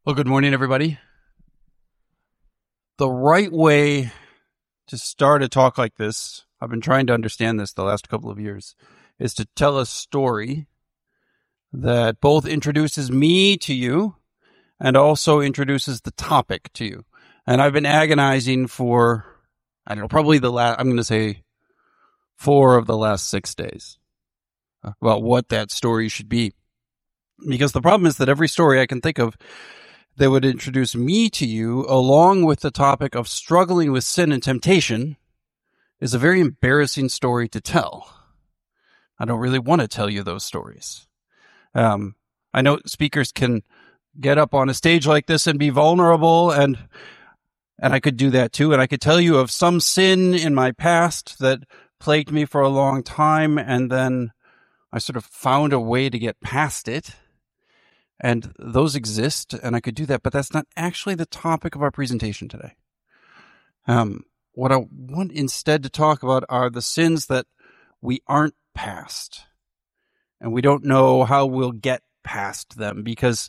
Well, good morning, everybody. The right way to start a talk like this, I've been trying to understand this the last couple of years, is to tell a story that both introduces me to you and also introduces the topic to you. And I've been agonizing for, I don't know, probably I'm going to say 4 of the last 6 days about what that story should be. Because the problem is that every story I can think of that would introduce me to you, along with the topic of struggling with sin and temptation, is a very embarrassing story to tell. I don't really want to tell you those stories. I know speakers can get up on a stage like this and be vulnerable, and I could do that too. And I could tell you of some sin in my past that plagued me for a long time, and then I sort of found a way to get past it. And those exist, and I could do that, but that's not actually the topic of our presentation today. What I want instead to talk about are the sins that we aren't past, and we don't know how we'll get past them, because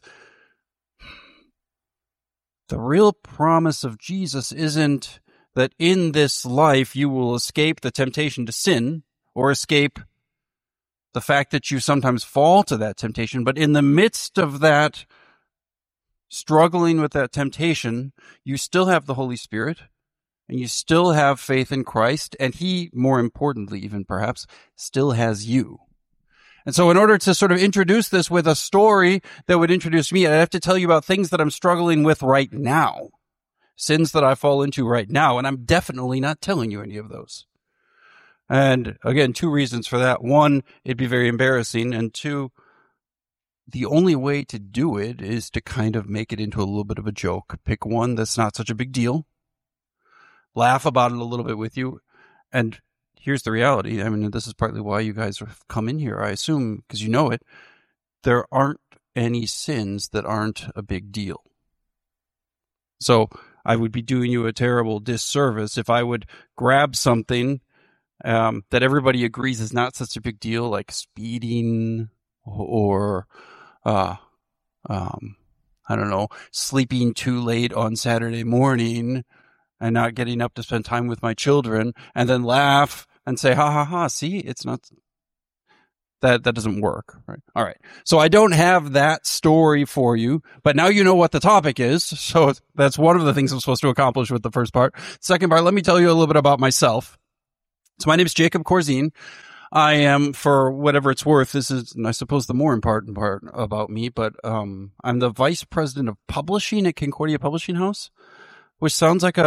the real promise of Jesus isn't that in this life you will escape the temptation to sin or escape the fact that you sometimes fall to that temptation, but in the midst of that, struggling with that temptation, you still have the Holy Spirit, and you still have faith in Christ, and He, more importantly even perhaps, still has you. And so in order to sort of introduce this with a story that would introduce me, I'd have to tell you about things that I'm struggling with right now, sins that I fall into right now, and I'm definitely not telling you any of those. And again, 2 reasons for that. 1, it'd be very embarrassing. And 2, the only way to do it is to kind of make it into a little bit of a joke. Pick one that's not such a big deal. Laugh about it a little bit with you. And here's the reality. I mean, this is partly why you guys have come in here, I assume, because you know it. There aren't any sins that aren't a big deal. So I would be doing you a terrible disservice if I would grab something that everybody agrees is not such a big deal, like speeding or, I don't know, sleeping too late on Saturday morning and not getting up to spend time with my children, and then laugh and say, ha ha ha, see, it's not, that doesn't work, right? All right. So I don't have that story for you, but now you know what the topic is. So that's one of the things I'm supposed to accomplish with the first part. Second part, let me tell you a little bit about myself. So my name is Jacob Corzine. I am, for whatever it's worth, this is, I suppose, the more important part about me, but I'm the vice president of publishing at Concordia Publishing House, which sounds like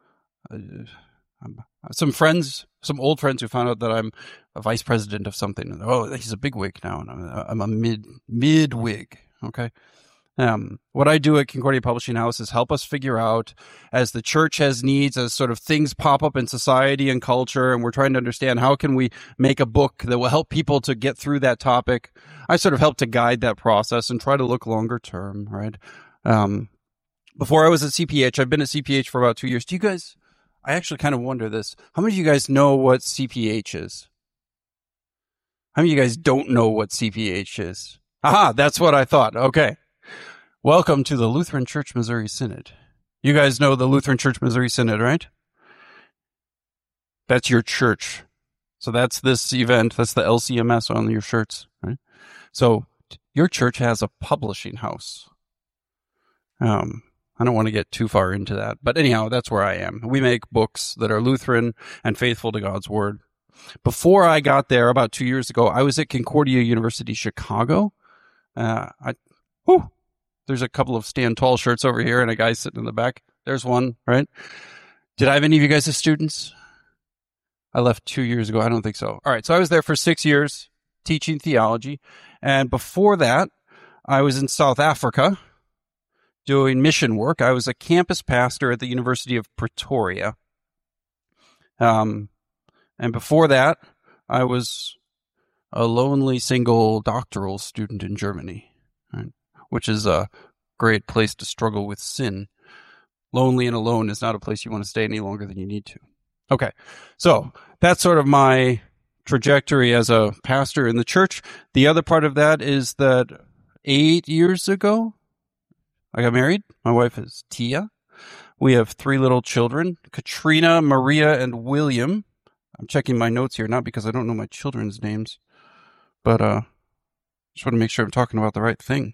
some old friends who found out that I'm a vice president of something. Oh, he's a bigwig now, and I'm a mid-wig, okay? What I do at Concordia Publishing House is help us figure out, as the church has needs, as sort of things pop up in society and culture, and we're trying to understand how can we make a book that will help people to get through that topic. I sort of help to guide that process and try to look longer term, right? Before I was at CPH, I've been at CPH for about 2 years. I actually kind of wonder this. How many of you guys know what CPH is? How many of you guys don't know what CPH is? Aha, that's what I thought. Okay. Welcome to the Lutheran Church Missouri Synod. You guys know the Lutheran Church Missouri Synod, right? That's your church. So that's this event. That's the LCMS on your shirts, right? So your church has a publishing house. I don't want to get too far into that, but anyhow, that's where I am. We make books that are Lutheran and faithful to God's Word. Before I got there, about 2 years ago, I was at Concordia University, Chicago. There's a couple of Stand Tall shirts over here and a guy sitting in the back. There's one, right? Did I have any of you guys as students? I left 2 years ago. I don't think so. All right. So I was there for 6 years teaching theology. And before that, I was in South Africa doing mission work. I was a campus pastor at the University of Pretoria. And before that, I was a lonely single doctoral student in Germany, right? Which is a great place to struggle with sin. Lonely and alone is not a place you want to stay any longer than you need to. Okay, so that's sort of my trajectory as a pastor in the church. The other part of that is that 8 years ago, I got married. My wife is Tia. We have 3 little children, Katrina, Maria, and William. I'm checking my notes here, not because I don't know my children's names, but just want to make sure I'm talking about the right thing.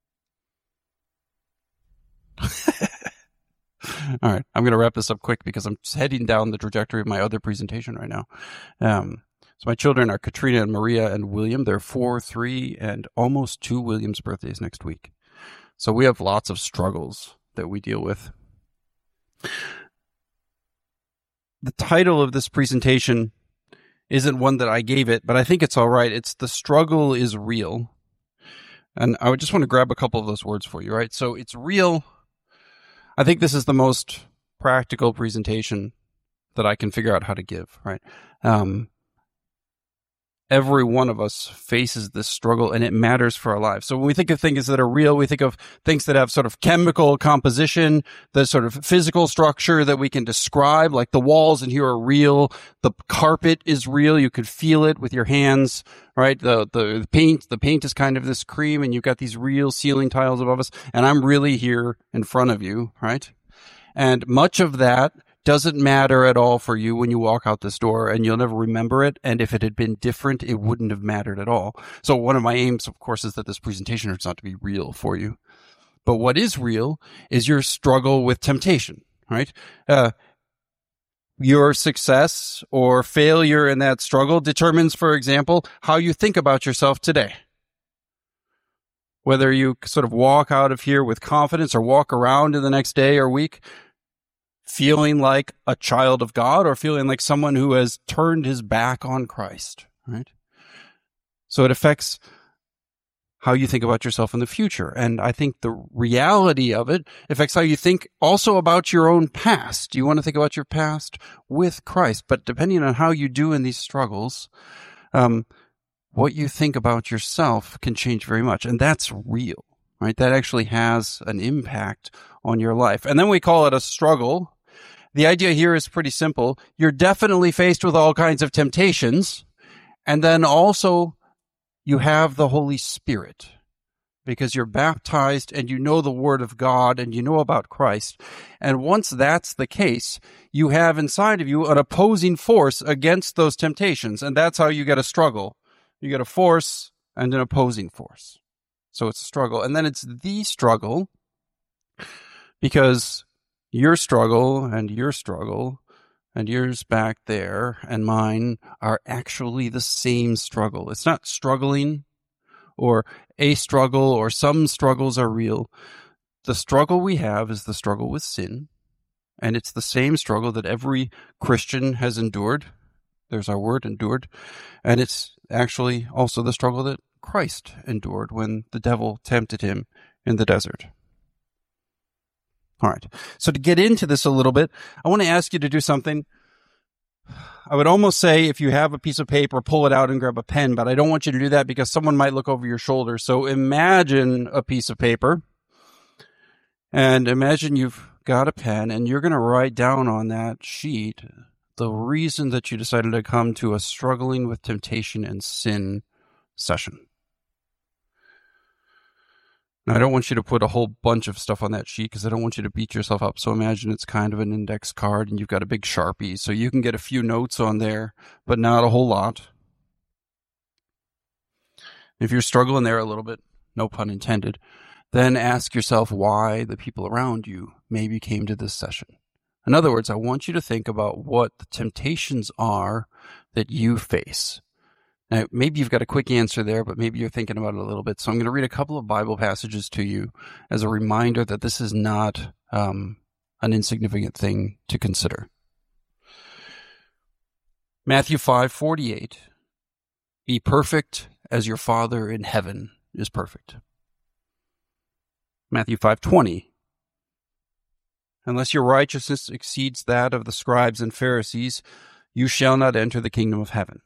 All right, I'm going to wrap this up quick because I'm just heading down the trajectory of my other presentation right now. So my children are Katrina and Maria and William. They're 4, 3, and almost 2 Williams' birthdays next week. So we have lots of struggles that we deal with. The title of this presentation isn't one that I gave it, but I think it's all right. It's "The Struggle is Real." And I would just want to grab a couple of those words for you, right? So it's real. I think this is the most practical presentation that I can figure out how to give, right? Every one of us faces this struggle, and it matters for our lives. So when we think of things that are real, we think of things that have sort of chemical composition, the sort of physical structure that we can describe, like the walls in here are real. The carpet is real. You could feel it with your hands, right? The paint is kind of this cream, and you've got these real ceiling tiles above us, and I'm really here in front of you, right? And much of that doesn't matter at all for you when you walk out this door, and you'll never remember it. And if it had been different, it wouldn't have mattered at all. So one of my aims, of course, is that this presentation turns out to be real for you. But what is real is your struggle with temptation, right? Your success or failure in that struggle determines, for example, how you think about yourself today. Whether you sort of walk out of here with confidence or walk around in the next day or week feeling like a child of God or feeling like someone who has turned his back on Christ, right? So it affects how you think about yourself in the future. And I think the reality of it affects how you think also about your own past. You want to think about your past with Christ, but depending on how you do in these struggles, what you think about yourself can change very much. And that's real, right? That actually has an impact on your life. And then we call it a struggle. The idea here is pretty simple. You're definitely faced with all kinds of temptations. And then also you have the Holy Spirit because you're baptized and you know the Word of God and you know about Christ. And once that's the case, you have inside of you an opposing force against those temptations. And that's how you get a struggle. You get a force and an opposing force. So it's a struggle. And then it's the struggle because your struggle and yours back there and mine are actually the same struggle. It's not struggling or a struggle or some struggles are real. The struggle we have is the struggle with sin, and it's the same struggle that every Christian has endured. There's our word, endured. And it's actually also the struggle that Christ endured when the devil tempted him in the desert. All right. So to get into this a little bit, I want to ask you to do something. I would almost say if you have a piece of paper, pull it out and grab a pen, but I don't want you to do that because someone might look over your shoulder. So imagine a piece of paper and imagine you've got a pen and you're going to write down on that sheet the reason that you decided to come to a struggling with temptation and sin session. Now, I don't want you to put a whole bunch of stuff on that sheet because I don't want you to beat yourself up. So imagine it's kind of an index card and you've got a big Sharpie. So you can get a few notes on there, but not a whole lot. If you're struggling there a little bit, no pun intended, then ask yourself why the people around you maybe came to this session. In other words, I want you to think about what the temptations are that you face. Now, maybe you've got a quick answer there, but maybe you're thinking about it a little bit. So I'm going to read a couple of Bible passages to you as a reminder that this is not an insignificant thing to consider. Matthew 5:48, be perfect as your Father in heaven is perfect. Matthew 5:20, unless your righteousness exceeds that of the scribes and Pharisees, you shall not enter the kingdom of heaven.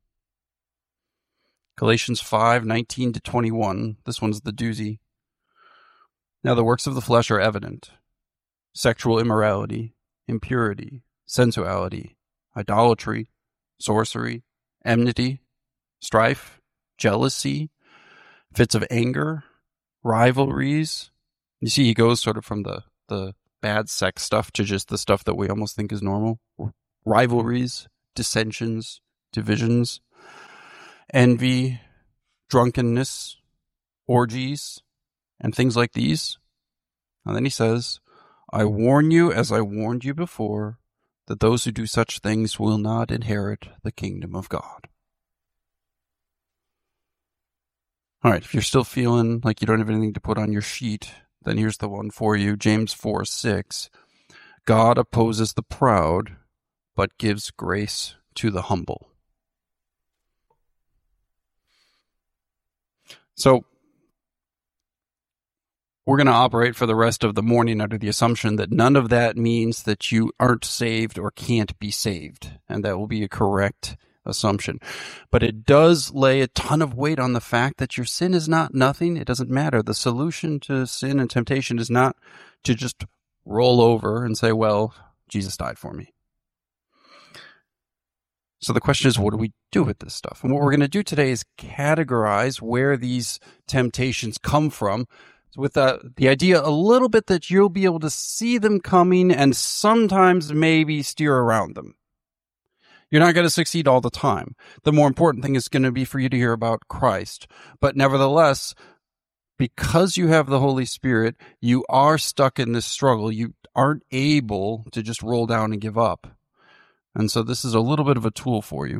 Galatians 5:19-21. This one's the doozy. Now the works of the flesh are evident: sexual immorality, impurity, sensuality, idolatry, sorcery, enmity, strife, jealousy, fits of anger, rivalries, You see, he goes sort of from the bad sex stuff to just the stuff that we almost think is normal. Rivalries, dissensions, divisions, envy, drunkenness, orgies, and things like these. And then he says, I warn you, as I warned you before, that those who do such things will not inherit the kingdom of God. All right, if you're still feeling like you don't have anything to put on your sheet, then here's the one for you. James 4:6. God opposes the proud, but gives grace to the humble. So, we're going to operate for the rest of the morning under the assumption that none of that means that you aren't saved or can't be saved. And that will be a correct assumption. But it does lay a ton of weight on the fact that your sin is not nothing. It doesn't matter. The solution to sin and temptation is not to just roll over and say, well, Jesus died for me. So the question is, what do we do with this stuff? And what we're going to do today is categorize where these temptations come from, with the idea a little bit that you'll be able to see them coming and sometimes maybe steer around them. You're not going to succeed all the time. The more important thing is going to be for you to hear about Christ. But nevertheless, because you have the Holy Spirit, you are stuck in this struggle. You aren't able to just roll down and give up. And so this is a little bit of a tool for you.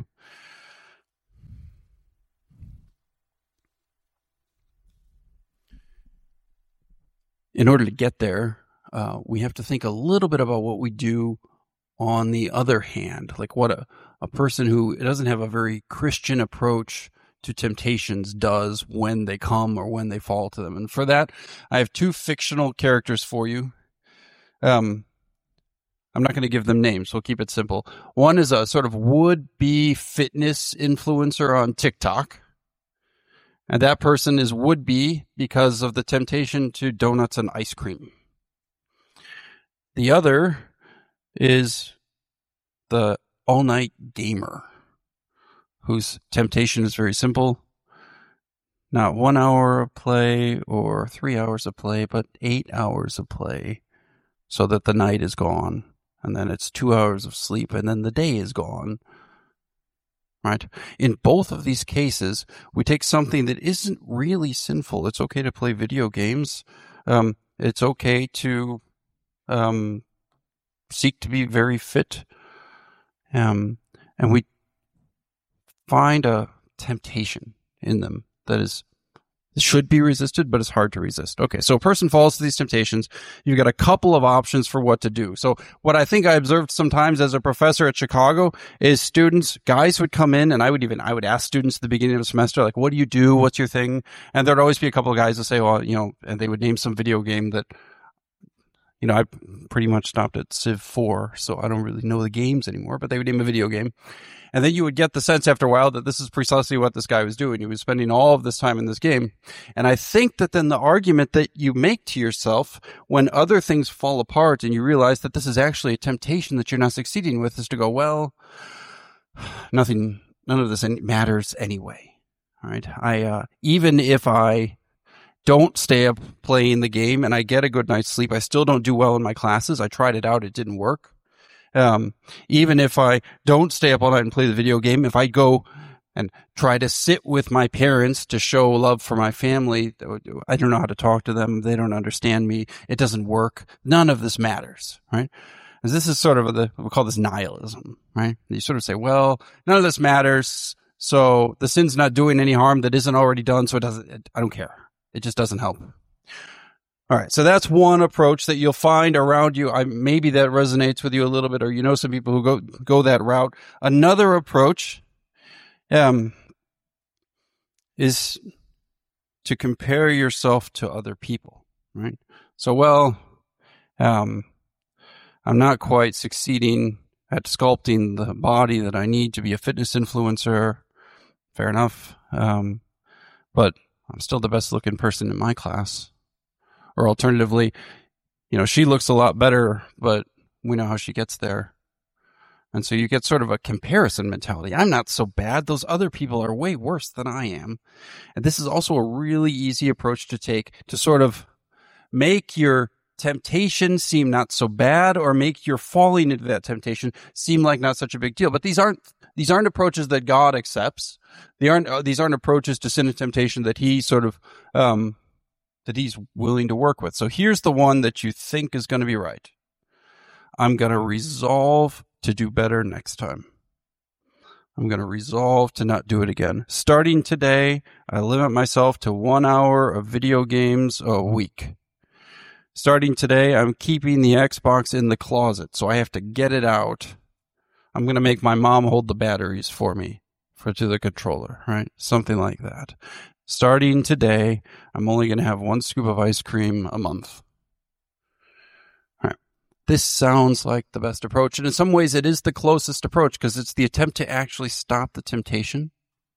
In order to get there, we have to think a little bit about what we do on the other hand, like what a person who doesn't have a very Christian approach to temptations does when they come or when they fall to them. And for that, I have two fictional characters for you. I'm not going to give them names, so we'll keep it simple. One is a sort of would-be fitness influencer on TikTok. And that person is would-be because of the temptation to donuts and ice cream. The other is the all-night gamer, whose temptation is very simple. Not 1 hour of play or 3 hours of play, but 8 hours of play, so that the night is gone. And then it's 2 hours of sleep, and then the day is gone. Right? In both of these cases, we take something that isn't really sinful. It's okay to play video games. It's okay to seek to be very fit. And we find a temptation in them that should be resisted, but it's hard to resist. Okay, so a person falls to these temptations. You've got a couple of options for what to do. So what I think I observed sometimes as a professor at Chicago is students, guys would come in, and I would ask students at the beginning of the semester, like, what do you do? What's your thing? And there'd always be a couple of guys that say, well, and they would name some video game that, I pretty much stopped at Civ 4, so I don't really know the games anymore, but they would name a video game. And then you would get the sense after a while that this is precisely what this guy was doing. He was spending all of this time in this game. And I think that then the argument that you make to yourself when other things fall apart and you realize that this is actually a temptation that you're not succeeding with is to go, well, none of this matters anyway. All right. Even if I don't stay up playing the game and I get a good night's sleep, I still don't do well in my classes. I tried it out. It didn't work. Even if I don't stay up all night and play the video game, if I go and try to sit with my parents to show love for my family, I don't know how to talk to them. They don't understand me. It doesn't work. None of this matters, right? And this is sort of we call this nihilism, right? You sort of say, well, none of this matters. So the sin's not doing any harm that isn't already done. So I don't care. It just doesn't help. All right, so that's one approach that you'll find around you. Maybe that resonates with you a little bit, or some people who go that route. Another approach is to compare yourself to other people, right? So, I'm not quite succeeding at sculpting the body that I need to be a fitness influencer. Fair enough. But I'm still the best looking person in my class. Or alternatively, she looks a lot better, but we know how she gets there. And so you get sort of a comparison mentality. I'm not so bad. Those other people are way worse than I am. And this is also a really easy approach to take to sort of make your temptation seem not so bad, or make your falling into that temptation seem like not such a big deal. But these aren't approaches that God accepts. These aren't approaches to sin and temptation that he sort of that he's willing to work with. So here's the one that you think is going to be right. I'm going to resolve to do better next time. I'm going to resolve to not do it again. Starting today, I limit myself to 1 hour of video games a week. Starting today, I'm keeping the Xbox in the closet, so I have to get it out. I'm going to make my mom hold the batteries for me to the controller, right? Something like that. Starting today, I'm only going to have 1 scoop of ice cream a month. All right. This sounds like the best approach, and in some ways it is the closest approach because it's the attempt to actually stop the temptation.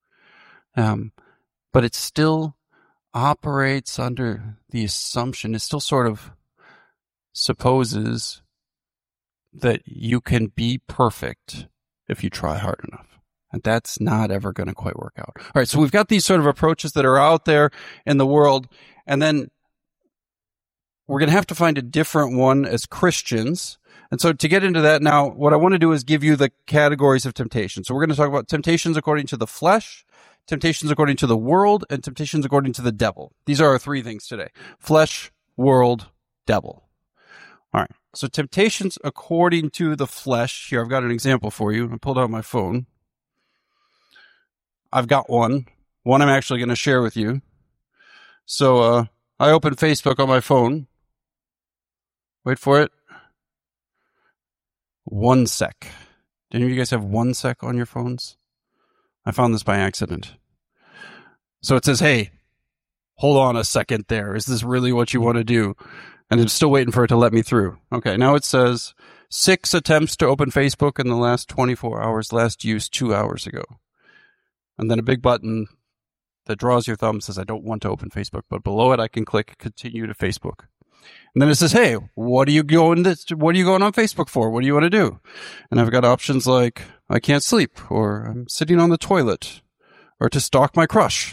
But it still operates under the assumption, it still sort of supposes that you can be perfect if you try hard enough. And that's not ever going to quite work out. All right, so we've got these sort of approaches that are out there in the world, and then we're going to have to find a different one as Christians. And so to get into that now, what I want to do is give you the categories of temptation. So we're going to talk about temptations according to the flesh, temptations according to the world, and temptations according to the devil. These are our 3 things today. Flesh, world, devil. All right, so temptations according to the flesh. Here, I've got an example for you. I pulled out my phone. I've got one I'm actually going to share with you. So I opened Facebook on my phone. Wait for it. 1 sec. Do any of you guys have 1 sec on your phones? I found this by accident. So it says, hey, hold on a second there. Is this really what you want to do? And I'm still waiting for it to let me through. Okay, now it says 6 attempts to open Facebook in the last 24 hours, last used 2 hours ago. And then a big button that draws your thumb says, I don't want to open Facebook. But below it, I can click continue to Facebook. And then it says, hey, what are you going on Facebook for? What do you want to do? And I've got options like, I can't sleep, or I'm sitting on the toilet, or to stalk my crush.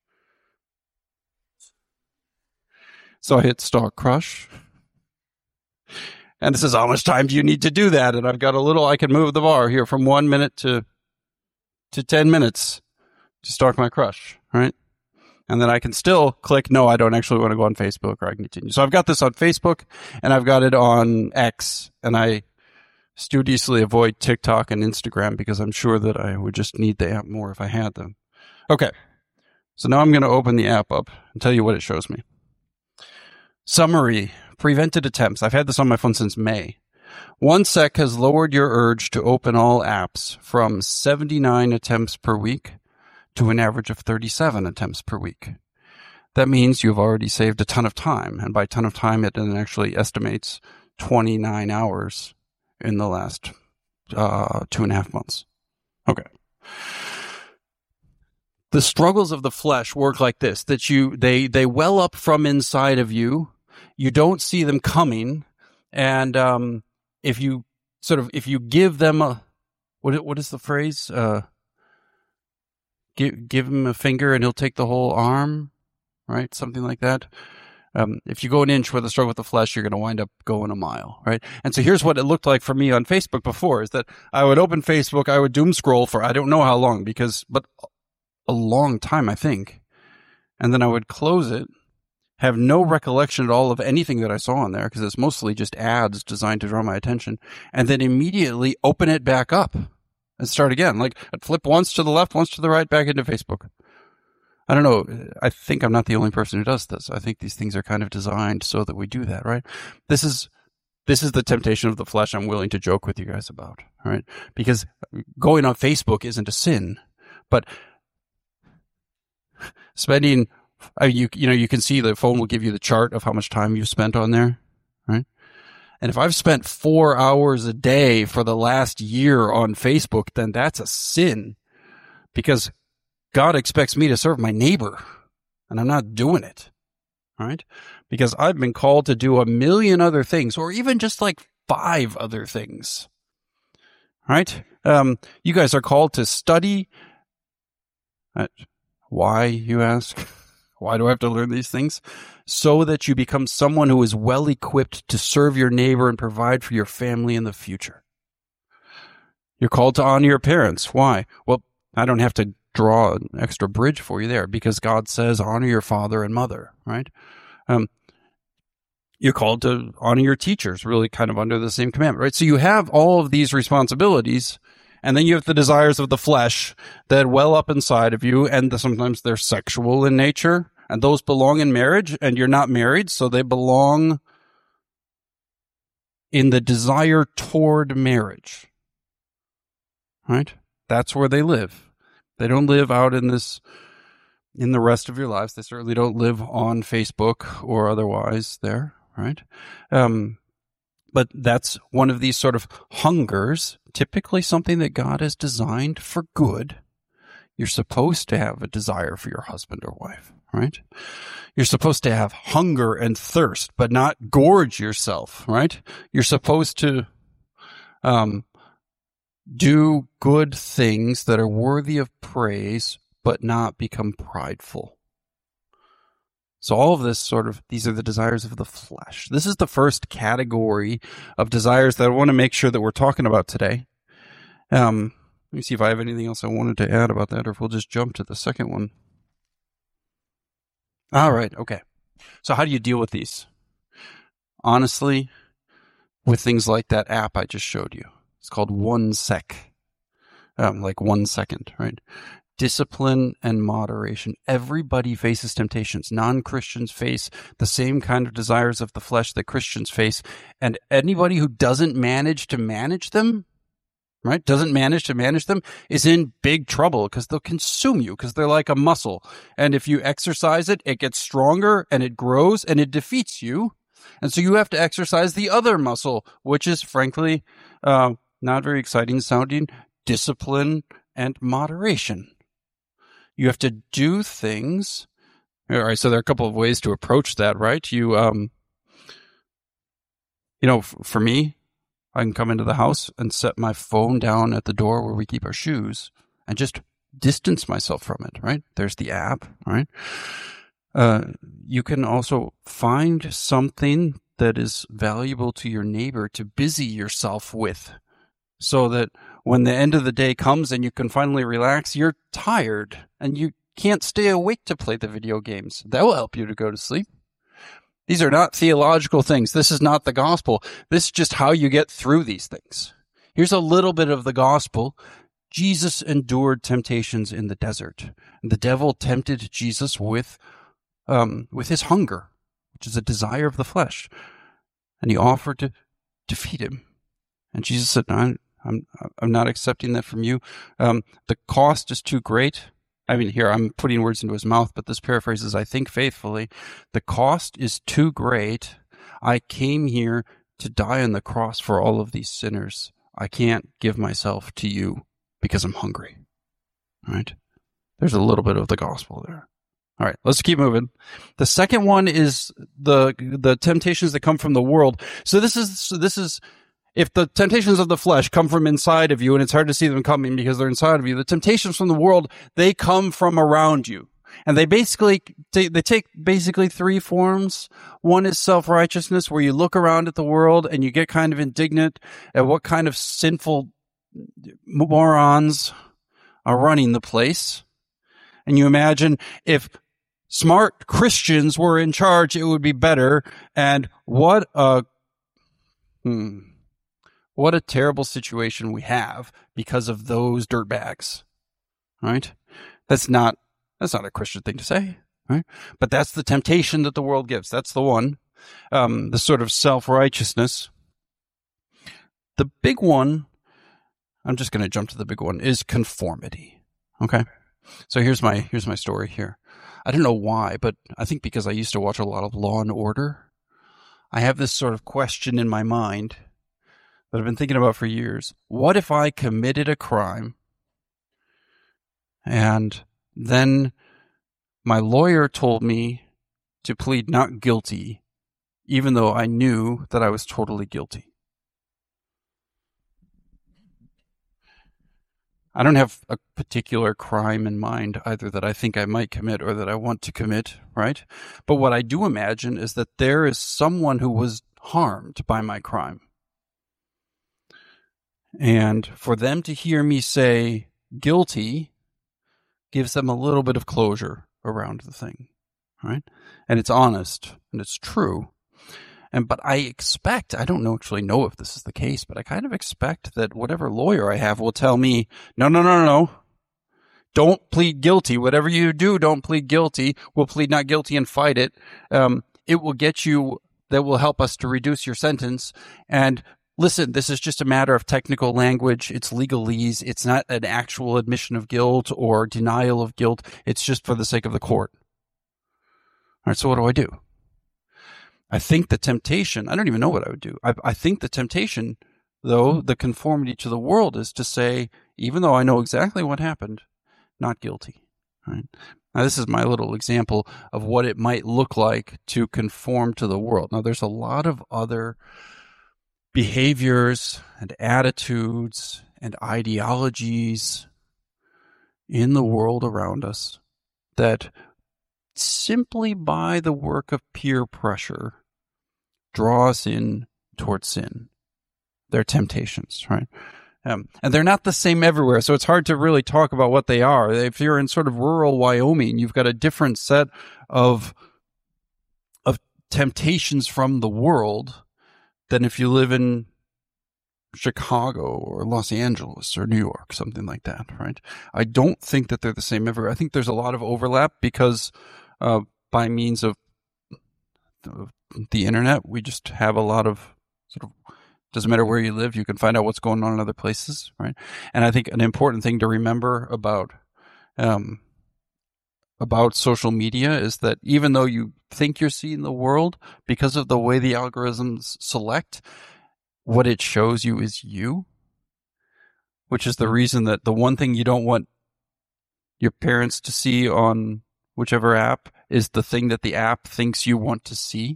So I hit stalk crush. And it says, how much time do you need to do that? And I've got I can move the bar here from 1 minute to 10 minutes to stalk my crush, right? And then I can still click, no, I don't actually want to go on Facebook, or I can continue. So I've got this on Facebook, and I've got it on X, and I studiously avoid TikTok and Instagram because I'm sure that I would just need the app more if I had them. Okay, so now I'm going to open the app up and tell you what it shows me. Summary, prevented attempts. I've had this on my phone since May. 1 sec has lowered your urge to open all apps from 79 attempts per week to an average of 37 attempts per week. That means you've already saved a ton of time. And by ton of time, it actually estimates 29 hours in the last 2.5 months. Okay. The struggles of the flesh work like this, that they well up from inside of you. You don't see them coming. And if you give them what is the phrase? Give him a finger and he'll take the whole arm, right? Something like that. If you go an inch with a struggle with the flesh, you're going to wind up going a mile, right? And so here's what it looked like for me on Facebook before, is that I would open Facebook, I would doom scroll for I don't know how long, but a long time, I think. And then I would close it, have no recollection at all of anything that I saw on there, because it's mostly just ads designed to draw my attention, and then immediately open it back up and start again. Like, I'd flip once to the left, once to the right, back into Facebook. I don't know. I think I'm not the only person who does this. I think these things are kind of designed so that we do that, right? This is the temptation of the flesh I'm willing to joke with you guys about, right? Because going on Facebook isn't a sin, but spending, you can see the phone will give you the chart of how much time you've spent on there, right? And if I've spent 4 hours a day for the last year on Facebook, then that's a sin, because God expects me to serve my neighbor, and I'm not doing it, right? Because I've been called to do a million other things, or even just like 5 other things, right? You guys are called to study. Why, you ask? Why do I have to learn these things? So that you become someone who is well equipped to serve your neighbor and provide for your family in the future. You're called to honor your parents. Why? Well, I don't have to draw an extra bridge for you there, because God says honor your father and mother, right? You're called to honor your teachers, really kind of under the same commandment, right? So you have all of these responsibilities, and then you have the desires of the flesh that well up inside of you, and sometimes they're sexual in nature, and those belong in marriage, and you're not married, so they belong in the desire toward marriage, right? That's where they live. They don't live out in the rest of your lives. They certainly don't live on Facebook or otherwise there, right? But that's one of these sort of hungers, typically something that God has designed for good. You're supposed to have a desire for your husband or wife, right? You're supposed to have hunger and thirst, but not gorge yourself, right? You're supposed to do good things that are worthy of praise, but not become prideful. So all of this these are the desires of the flesh. This is the first category of desires that I want to make sure that we're talking about today. Let me see if I have anything else I wanted to add about that, or if we'll just jump to the second one. All right, okay. So how do you deal with these? Honestly, with things like that app I just showed you. It's called 1 sec, like 1 second, right? Discipline and moderation. Everybody faces temptations. Non-Christians face the same kind of desires of the flesh that Christians face. And anybody who doesn't manage to manage them, right, is in big trouble, because they'll consume you, because they're like a muscle. And if you exercise it, it gets stronger and it grows and it defeats you. And so you have to exercise the other muscle, which is frankly not very exciting sounding, discipline and moderation. You have to do things. All right, so there are a couple of ways to approach that, right? For me, I can come into the house and set my phone down at the door where we keep our shoes and just distance myself from it, right? There's the app, right? You can also find something that is valuable to your neighbor to busy yourself with, so that when the end of the day comes and you can finally relax, you're tired and you can't stay awake to play the video games. That will help you to go to sleep. These are not theological things. This is not the gospel. This is just how you get through these things. Here's a little bit of the gospel. Jesus endured temptations in the desert. And the devil tempted Jesus with his hunger, which is a desire of the flesh. And he offered to defeat him. And Jesus said, no, I'm not accepting that from you. The cost is too great. I mean, here I'm putting words into his mouth, but this paraphrases, I think faithfully. The cost is too great. I came here to die on the cross for all of these sinners. I can't give myself to you because I'm hungry. All right? There's a little bit of the gospel there. All right, let's keep moving. The second one is the temptations that come from the world. So this is if the temptations of the flesh come from inside of you, and it's hard to see them coming because they're inside of you, the temptations from the world, they come from around you. And they take basically three forms. One is self-righteousness, where you look around at the world and you get kind of indignant at what kind of sinful morons are running the place. And you imagine if smart Christians were in charge, it would be better. And what a terrible situation we have because of those dirtbags, right? That's not a Christian thing to say, right? But that's the temptation that the world gives. That's the one, the sort of self-righteousness. The big one, I'm just going to jump to the big one, is conformity. Okay, so here's my story here. I don't know why, but I think because I used to watch a lot of Law and Order, I have this sort of question in my mind that I've been thinking about for years. What if I committed a crime and then my lawyer told me to plead not guilty, even though I knew that I was totally guilty? I don't have a particular crime in mind, either that I think I might commit or that I want to commit, right? But what I do imagine is that there is someone who was harmed by my crime. And for them to hear me say guilty gives them a little bit of closure around the thing, right? And it's honest and it's true. But I don't actually know if this is the case, but I kind of expect that whatever lawyer I have will tell me, no. Don't plead guilty. Whatever you do, don't plead guilty. We'll plead not guilty and fight it. It will get you, that will help us to reduce your sentence. And listen, this is just a matter of technical language. It's legalese. It's not an actual admission of guilt or denial of guilt. It's just for the sake of the court. All right, so what do I do? I think the temptation, I don't even know what I would do. I think the temptation, though, the conformity to the world is to say, even though I know exactly what happened, not guilty. Right? Now, this is my little example of what it might look like to conform to the world. Now, there's a lot of other behaviors and attitudes and ideologies in the world around us that simply by the work of peer pressure draw us in towards sin. They're temptations, right? And they're not the same everywhere, so it's hard to really talk about what they are. If you're in sort of rural Wyoming, you've got a different set of temptations from the world than if you live in Chicago or Los Angeles or New York, something like that, right? I don't think that they're the same everywhere. I think there's a lot of overlap because by means of the internet, we just have a lot of sort of, doesn't matter where you live, you can find out what's going on in other places, right? And I think an important thing to remember about social media is that even though you think you're seeing the world, because of the way the algorithms select, what it shows you is you, which is the reason that the one thing you don't want your parents to see on whichever app is the thing that the app thinks you want to see.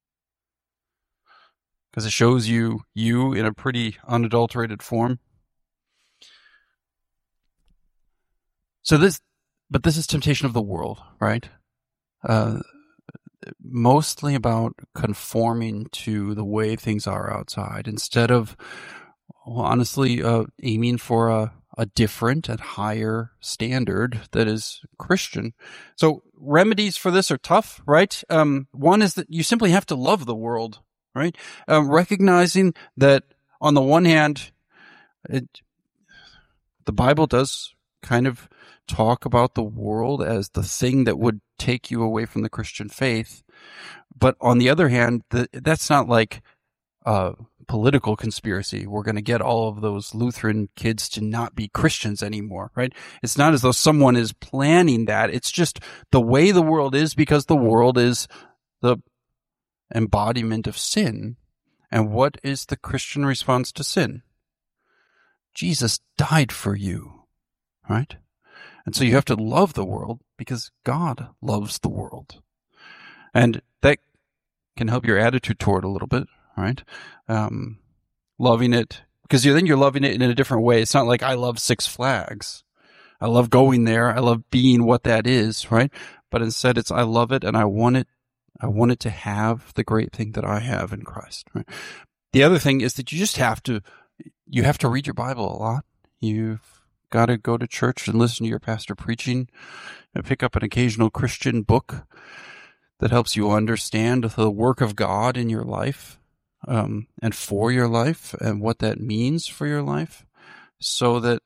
Because it shows you in a pretty unadulterated form. This is temptation of the world, right? Mostly about conforming to the way things are outside instead of, honestly, aiming for a different and higher standard that is Christian. So remedies for this are tough, right? One is that you simply have to love the world, right? Recognizing that on the one hand, the Bible does kind of talk about the world as the thing that would take you away from the Christian faith. But on the other hand, that's not like political conspiracy. We're going to get all of those Lutheran kids to not be Christians anymore, right? It's not as though someone is planning that. It's just the way the world is because the world is the embodiment of sin. And what is the Christian response to sin? Jesus died for you, right? And so you have to love the world because God loves the world. And that can help your attitude toward it a little bit, right? Loving it, because then you're loving it in a different way. It's not like I love Six Flags. I love going there. I love being what that is, right? But instead it's I love it and I want it to have the great thing that I have in Christ, right? The other thing is that you have to read your Bible a lot. You've got to go to church and listen to your pastor preaching and pick up an occasional Christian book that helps you understand the work of God in your life, and for your life and what that means for your life, so that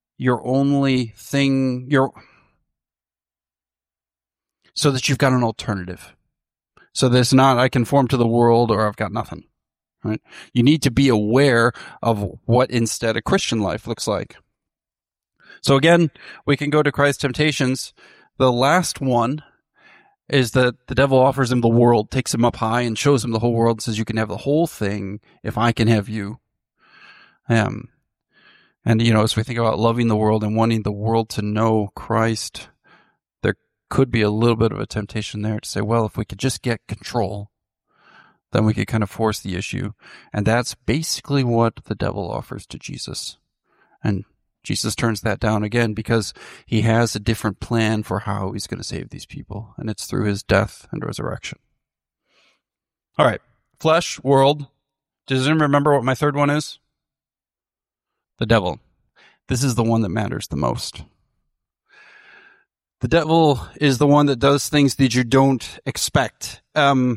so that you've got an alternative. So that it's not I conform to the world or I've got nothing, right? You need to be aware of what instead a Christian life looks like. So again, we can go to Christ's temptations. The last one is that the devil offers him the world, takes him up high and shows him the whole world and says, you can have the whole thing if I can have you. And, as we think about loving the world and wanting the world to know Christ, there could be a little bit of a temptation there to say, well, if we could just get control, then we could kind of force the issue. And that's basically what the devil offers to Jesus. And Jesus turns that down again because he has a different plan for how he's going to save these people, and it's through his death and resurrection. All right, flesh, world. Does anyone remember what my third one is? The devil. This is the one that matters the most. The devil is the one that does things that you don't expect. Because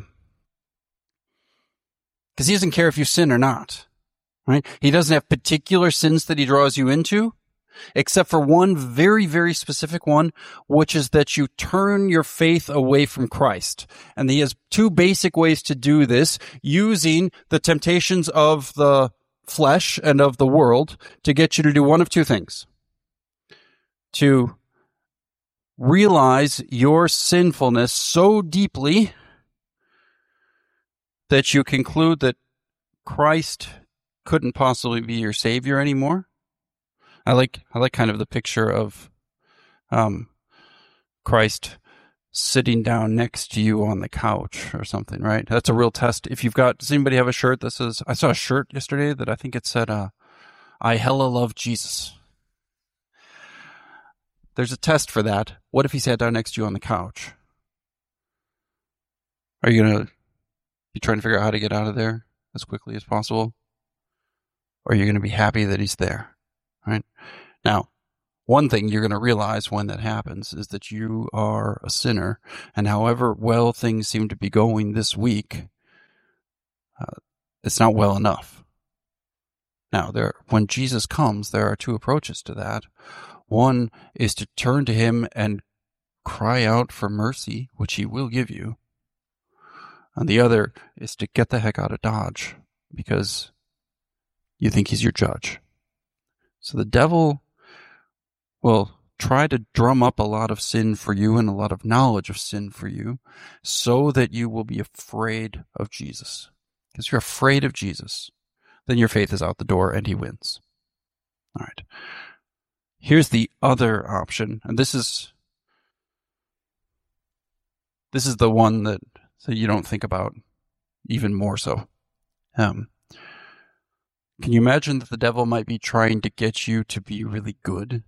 he doesn't care if you sin or not. Right? He doesn't have particular sins that he draws you into, except for one very, very specific one, which is that you turn your faith away from Christ. And he has two basic ways to do this, using the temptations of the flesh and of the world to get you to do one of two things. To realize your sinfulness so deeply that you conclude that Christ couldn't possibly be your savior anymore. I like kind of the picture of Christ sitting down next to you on the couch or something, right? That's a real test. If you've got, does anybody have a shirt that says, I saw a shirt yesterday that I think it said, I hella love Jesus. There's a test for that. What if he sat down next to you on the couch? Are you going to be trying to figure out how to get out of there as quickly as possible? Or are you going to be happy that he's there? Right? Now, one thing you're going to realize when that happens is that you are a sinner, and however well things seem to be going this week, it's not well enough. Now, when Jesus comes, there are two approaches to that. One is to turn to him and cry out for mercy, which he will give you. And the other is to get the heck out of Dodge, because you think he's your judge. So the devil will try to drum up a lot of sin for you and a lot of knowledge of sin for you so that you will be afraid of Jesus. Because you're afraid of Jesus, then your faith is out the door and he wins. All right. Here's the other option, and this is the one that you don't think about even more so. Can you imagine that the devil might be trying to get you to be really good?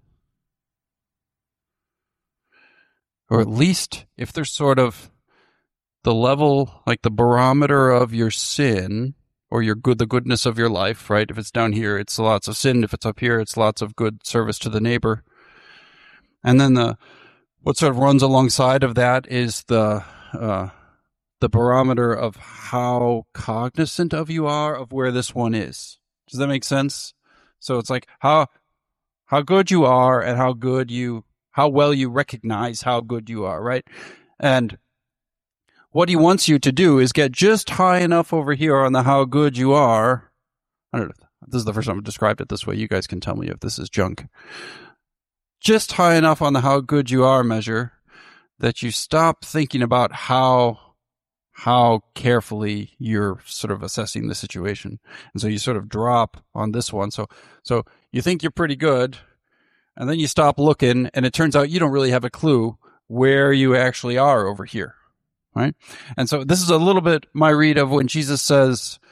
Or at least if there's sort of the level, like the barometer of your sin, or the goodness of your life, right? If it's down here, it's lots of sin. If it's up here, it's lots of good service to the neighbor. And then what sort of runs alongside of that is the barometer of how cognizant of you are of where this one is. Does that make sense? So it's like how good you are and how well you recognize how good you are, right? And what he wants you to do is get just high enough over here on the how good you are. I don't know. This is the first time I've described it this way. You guys can tell me if this is junk. Just high enough on the how good you are measure that you stop thinking about how carefully you're sort of assessing the situation. And so you sort of drop on this one. So you think you're pretty good, and then you stop looking, and it turns out you don't really have a clue where you actually are over here. Right? And so this is a little bit my read of when Jesus says,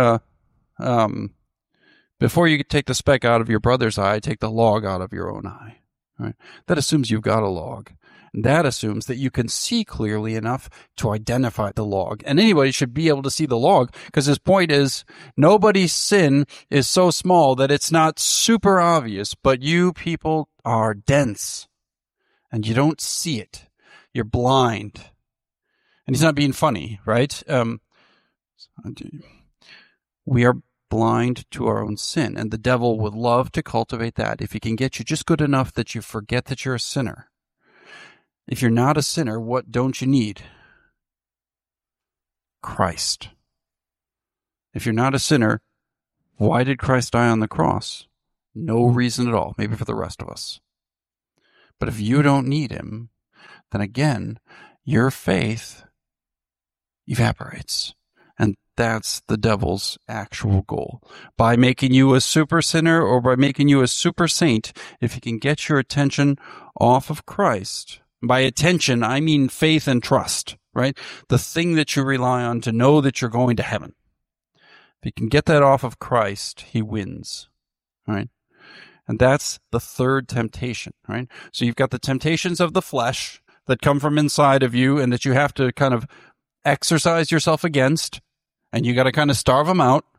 before you take the speck out of your brother's eye, take the log out of your own eye. Right? That assumes you've got a log. And that assumes that you can see clearly enough to identify the log. And anybody should be able to see the log, because his point is nobody's sin is so small that it's not super obvious, but you people are dense and you don't see it. You're blind. And he's not being funny, right? We are blind to our own sin, and the devil would love to cultivate that if he can get you just good enough that you forget that you're a sinner. If you're not a sinner, what don't you need? Christ. If you're not a sinner, why did Christ die on the cross? No reason at all, maybe for the rest of us. But if you don't need him, then again, your faith evaporates. And that's the devil's actual goal. By making you a super sinner or by making you a super saint, if he can get your attention off of Christ, by attention, I mean faith and trust, right? The thing that you rely on to know that you're going to heaven. If he can get that off of Christ, he wins, right? And that's the third temptation, right? So you've got the temptations of the flesh that come from inside of you and that you have to kind of exercise yourself against, and you got to kind of starve them out,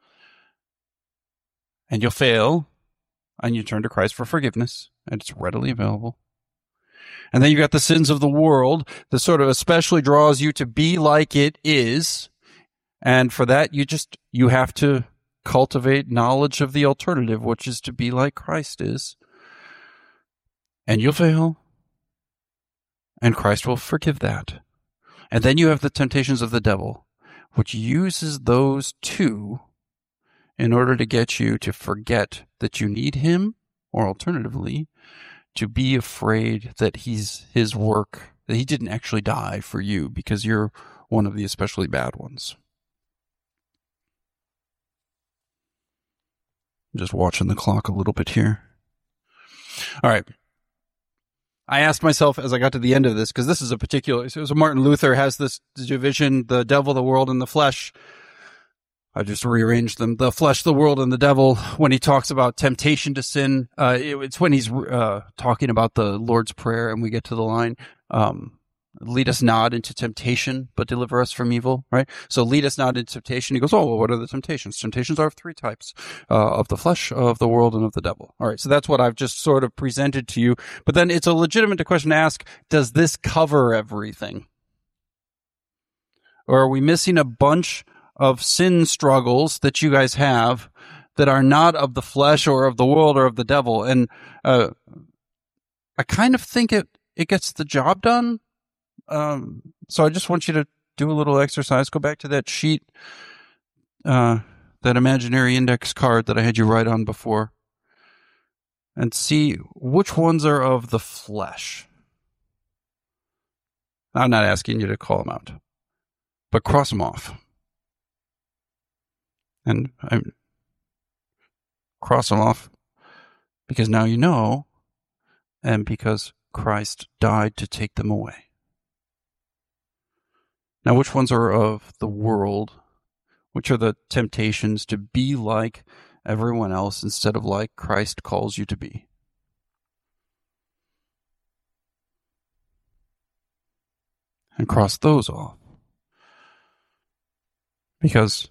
and you'll fail, and you turn to Christ for forgiveness, and it's readily available. And then you got the sins of the world that sort of especially draws you to be like it is, and for that you have to cultivate knowledge of the alternative, which is to be like Christ is. And you'll fail. And Christ will forgive that. And then you have the temptations of the devil, which uses those two in order to get you to forget that you need him, or alternatively, to be afraid that his work, that he didn't actually die for you because you're one of the especially bad ones. I'm just watching the clock a little bit here. All right. I asked myself as I got to the end of this, because this is so Martin Luther has this division, the devil, the world, and the flesh. I just rearranged them. The flesh, the world, and the devil. When he talks about temptation to sin, it's when he's talking about the Lord's Prayer, and we get to the line, lead us not into temptation, but deliver us from evil, right? So lead us not into temptation. He goes, oh, well, what are the temptations? Temptations are of three types, of the flesh, of the world, and of the devil. All right, so that's what I've just sort of presented to you. But then it's a legitimate question to ask, does this cover everything? Or are we missing a bunch of sin struggles that you guys have that are not of the flesh or of the world or of the devil? And I kind of think it gets the job done. So I just want you to do a little exercise. Go back to that sheet, that imaginary index card that I had you write on before, and see which ones are of the flesh. I'm not asking you to call them out, but cross them off. And cross them off because now you know, and because Christ died to take them away. Now, which ones are of the world? Which are the temptations to be like everyone else instead of like Christ calls you to be? And cross those off. Because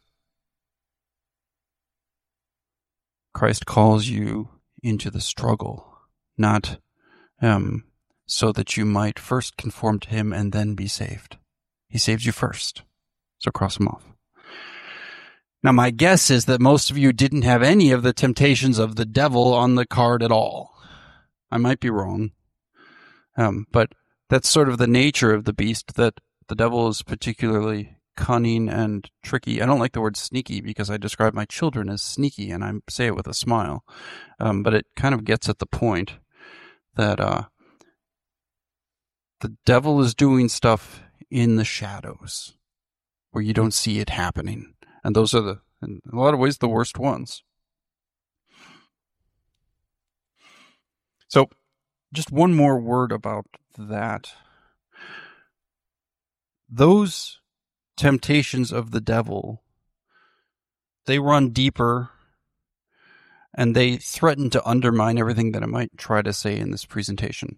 Christ calls you into the struggle, not so that you might first conform to him and then be saved. He saves you first. So cross him off. Now, my guess is that most of you didn't have any of the temptations of the devil on the card at all. I might be wrong. But that's sort of the nature of the beast, that the devil is particularly cunning and tricky. I don't like the word sneaky because I describe my children as sneaky, and I say it with a smile. But it kind of gets at the point that the devil is doing stuff in the shadows where you don't see it happening. And those are in a lot of ways, the worst ones. So just one more word about that. Those temptations of the devil, they run deeper and they threaten to undermine everything that I might try to say in this presentation.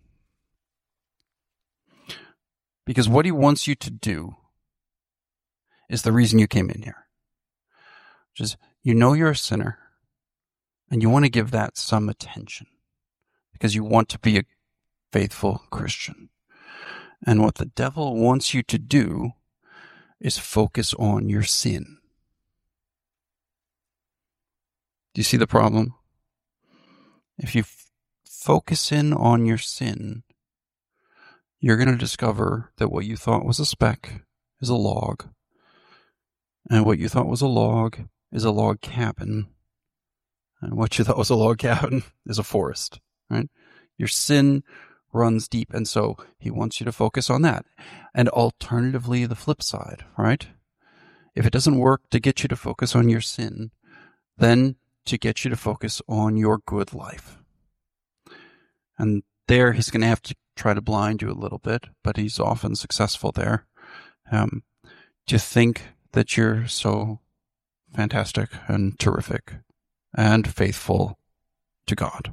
Because what he wants you to do is the reason you came in here. Which is, you know you're a sinner, and you want to give that some attention. Because you want to be a faithful Christian. And what the devil wants you to do is focus on your sin. Do you see the problem? If you focus in on your sin, you're going to discover that what you thought was a speck is a log. And what you thought was a log is a log cabin. And what you thought was a log cabin is a forest, right? Your sin runs deep, and so he wants you to focus on that. And alternatively, the flip side, right? If it doesn't work to get you to focus on your sin, then to get you to focus on your good life. And there he's going to have to try to blind you a little bit, but he's often successful there, to think that you're so fantastic and terrific and faithful to God.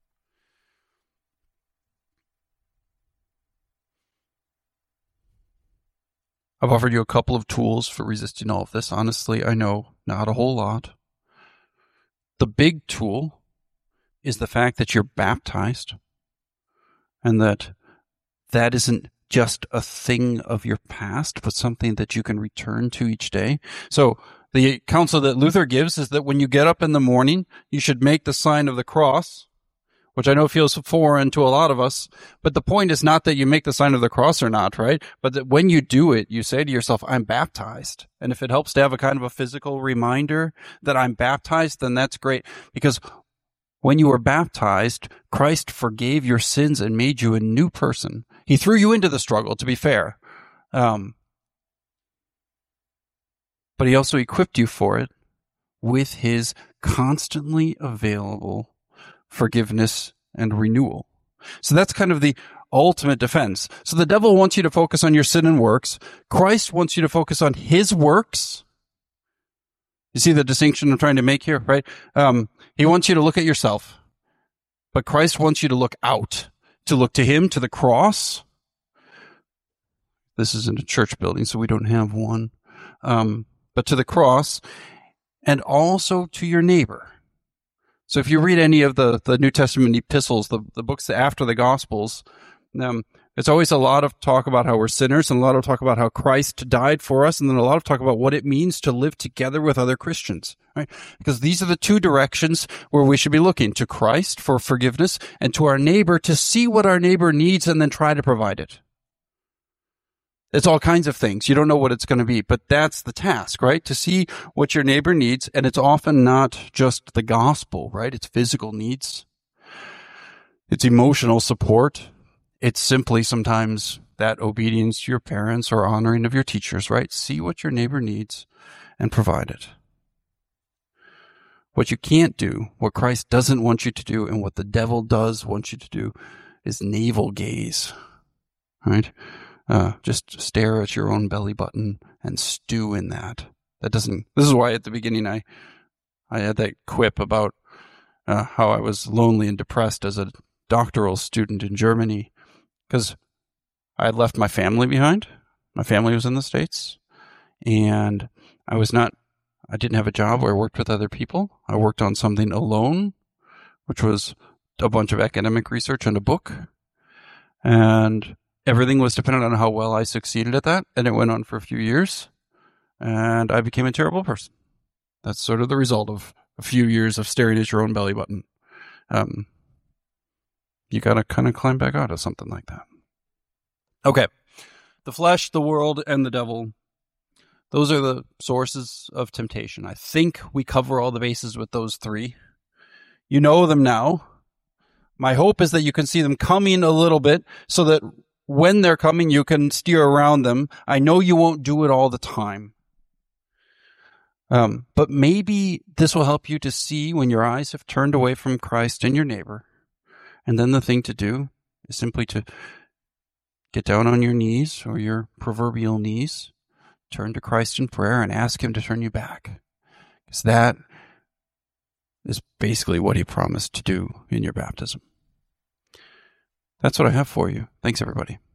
I've offered you a couple of tools for resisting all of this. Honestly, I know not a whole lot. The big tool is the fact that you're baptized, and that isn't just a thing of your past, but something that you can return to each day. So the counsel that Luther gives is that when you get up in the morning, you should make the sign of the cross, which I know feels foreign to a lot of us, but the point is not that you make the sign of the cross or not, right? But that when you do it, you say to yourself, I'm baptized. And if it helps to have a kind of a physical reminder that I'm baptized, then that's great. Because when you were baptized, Christ forgave your sins and made you a new person. He threw you into the struggle, to be fair. But he also equipped you for it with his constantly available forgiveness and renewal. So that's kind of the ultimate defense. So the devil wants you to focus on your sin and works. Christ wants you to focus on his works. You see the distinction I'm trying to make here, right? He wants you to look at yourself, but Christ wants you to look out, to look to him, to the cross. This is in a church building, so we don't have one. But to the cross, and also to your neighbor. So if you read any of the New Testament epistles, the books after the Gospels, it's always a lot of talk about how we're sinners, and a lot of talk about how Christ died for us, and then a lot of talk about what it means to live together with other Christians, right? Because these are the two directions where we should be looking: to Christ for forgiveness, and to our neighbor to see what our neighbor needs and then try to provide it. It's all kinds of things. You don't know what it's going to be, but that's the task, right? To see what your neighbor needs, and it's often not just the gospel, right? It's physical needs. It's emotional support. It's simply sometimes that obedience to your parents or honoring of your teachers, right? See what your neighbor needs and provide it. What you can't do, what Christ doesn't want you to do, and what the devil does want you to do is navel gaze, right? Just stare at your own belly button and stew in that. This is why at the beginning I had that quip about how I was lonely and depressed as a doctoral student in Germany, because I had left my family behind. My family was in the States, and I didn't have a job where I worked with other people. I worked on something alone, which was a bunch of academic research and a book, and everything was dependent on how well I succeeded at that, and it went on for a few years, and I became a terrible person. That's sort of the result of a few years of staring at your own belly button. You got to kind of climb back out of something like that. Okay. The flesh, the world, and the devil. Those are the sources of temptation. I think we cover all the bases with those three. You know them now. My hope is that you can see them coming a little bit so that when they're coming, you can steer around them. I know you won't do it all the time. But maybe this will help you to see when your eyes have turned away from Christ and your neighbor. And then the thing to do is simply to get down on your knees, or your proverbial knees, turn to Christ in prayer and ask him to turn you back. Because that is basically what he promised to do in your baptism. That's what I have for you. Thanks, everybody.